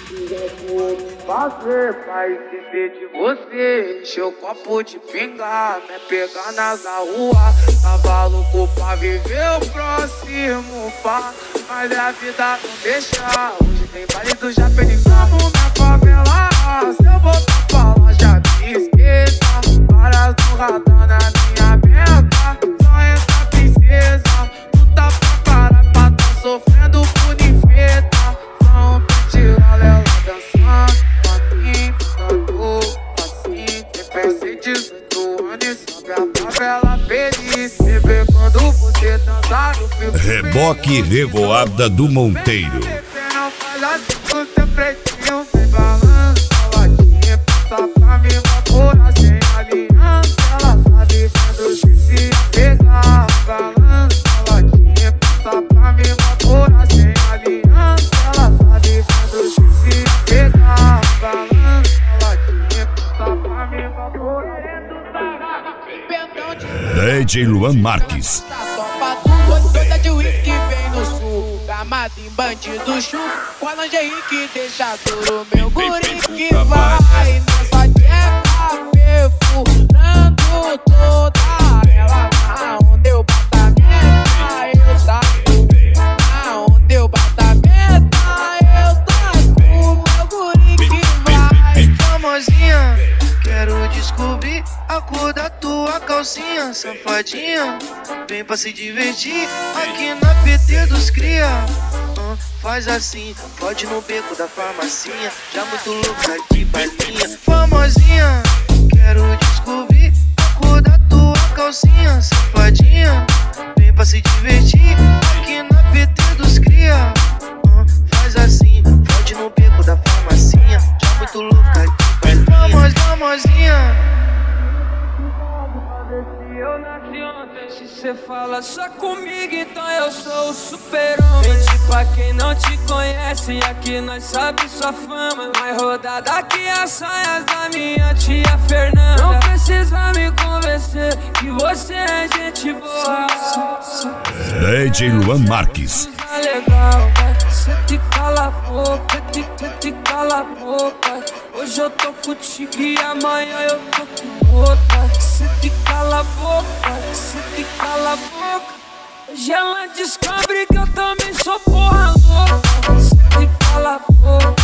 Fazer pra esquecer de você, encher o copo de pinga, me pegar nas rua. Tava louco pra viver o próximo pá, mas a vida não deixa. Hoje tem baile do Japeningamo na favela. Se eu voltar pra lá já me esqueça. Várias no radar na minha meta, só essa princesa. Tu tá pra cara pra tá sofrendo por infeta. Só um pente ela dançando. Assim, pensei 18 anos e sobe a favela feliz. Me vê quando você dançar no filme. Reboque Revoada do Monteiro. Não faz assim com seu pretinho. Vem balança, saladinha. Passa pra mim uma cura sem aliança. Ela tá vivendo sem se apegar. Balança, saladinha. Passa pra mim uma cura sem aliança. Ela tá vivendo sem se apegar. Balança. DJ Luan Marques. Toda de whisky vem no sul, gamado em bandido chulo, com a lingerie que deixa duro, meu guri que vai nessa dieta perfurando toda ela. Aonde eu bato a meta, eu taco. Aonde eu bato a meta, eu taco. Meu guri que vai. Famosinha, quero descobrir a cor da tua calcinha, safadinha. Vem pra se divertir aqui na PT dos cria. Faz assim, pode no beco da farmacinha, já muito louca de balinha. Famosinha, quero descobrir a cor da tua calcinha, safadinha. Vem pra se divertir aqui na PT dos cria. Faz assim, pode no beco da farmacinha, já muito louca de balinha. Famosinha. Eu nasci ontem, se cê fala só comigo, então eu sou o super-homem. Pra quem não te conhece, aqui nós sabe sua fama. Vai rodar daqui as saias da minha tia Fernanda. Não precisa me convencer que você é gente boa. DJ Luan Marques. Legal, cê te cala a boca, te cala a boca. Hoje eu tô contigo e amanhã eu tô com outra. Cê te cala a boca, cê te cala a boca. Hoje ela descobre que eu também sou porra louca. Cê te cala a boca.